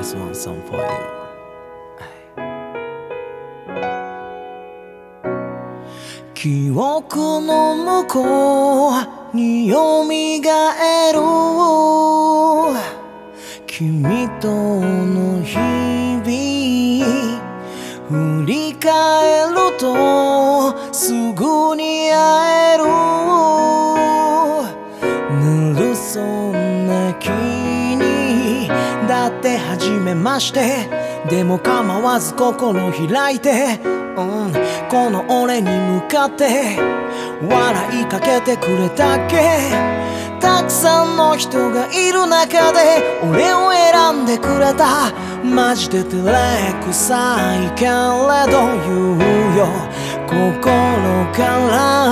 Just one song for you. 記憶の向こうに蘇る君との日々振り返るとすぐに会えるぬるそうな君だって初めましてでも構わず心開いて、この俺に向かって笑いかけてくれたっけ。たくさんの人がいる中で俺を選んでくれた。マジで照れくさいけれど言うよ心から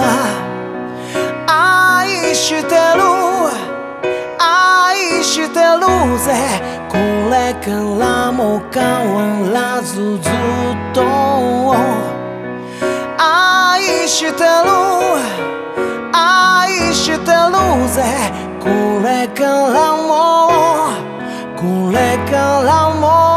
愛してる愛してるぜ。これからも変わらずずっと愛してる愛してるぜ。これからもこれからも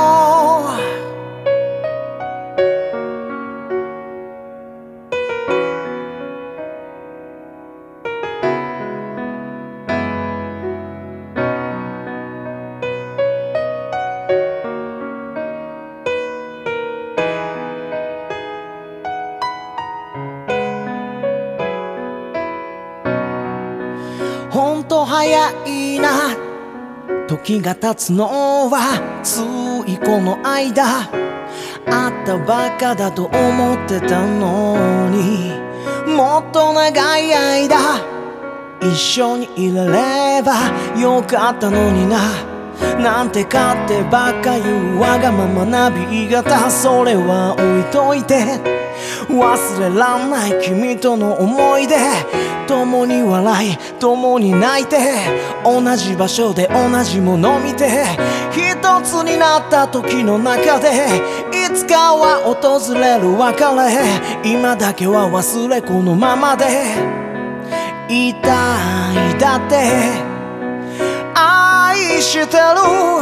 ほんと早いな時が経つのはついこの間会ったばっかだと思ってたのにもっと長い間一緒にいられればよかったのにな。なんて勝手ばっか言うわがままな B 型それは置いといて忘れらんない君との思い出共に笑い共に泣いて同じ場所で同じもの見て一つになった時の中でいつかは訪れる別れ今だけは忘れこのままでいたいだって愛してる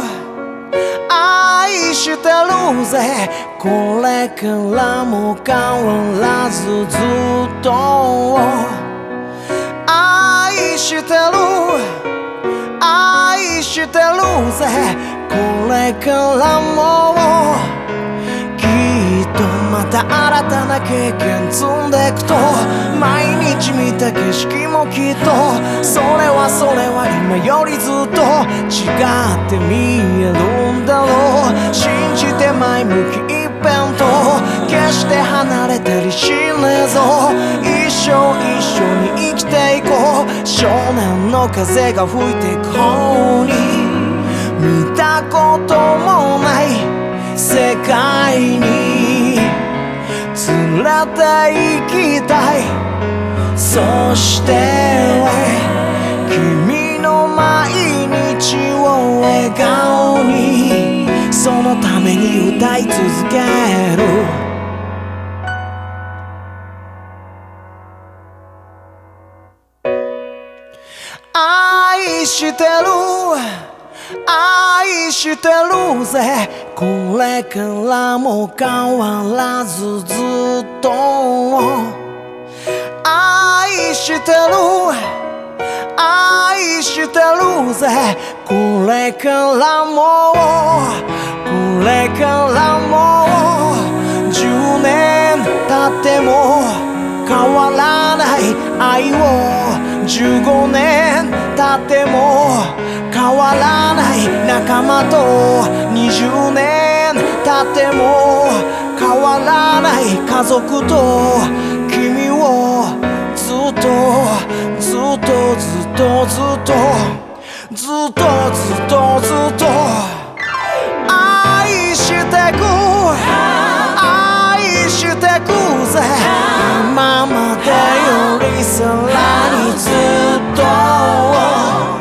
愛してるぜ。これからも変わらずずっと愛してる愛してるぜ。これからもきっとまた新たな経験積んでくと毎日見た景色もきっとそれは今よりずっと違って見えるんだろう。信じて前向き一辺と決して離れたりしねえぞ。一生一緒に生きていこう。少年の風が吹いていく方に見たこともない世界に連れて行きたい。そして君の毎日を笑顔にそのために歌い続ける。愛してる愛してるぜ。これからも変わらずずっと愛してる愛してるぜ。これからもこれからも10年経っても変わらない愛を15年経っても変わらない仲間と20年経っても変わらない家族と君をずっとずっとずっとずっとずっとずっとずっと愛してく愛してくぜ。今までよりさらにずっと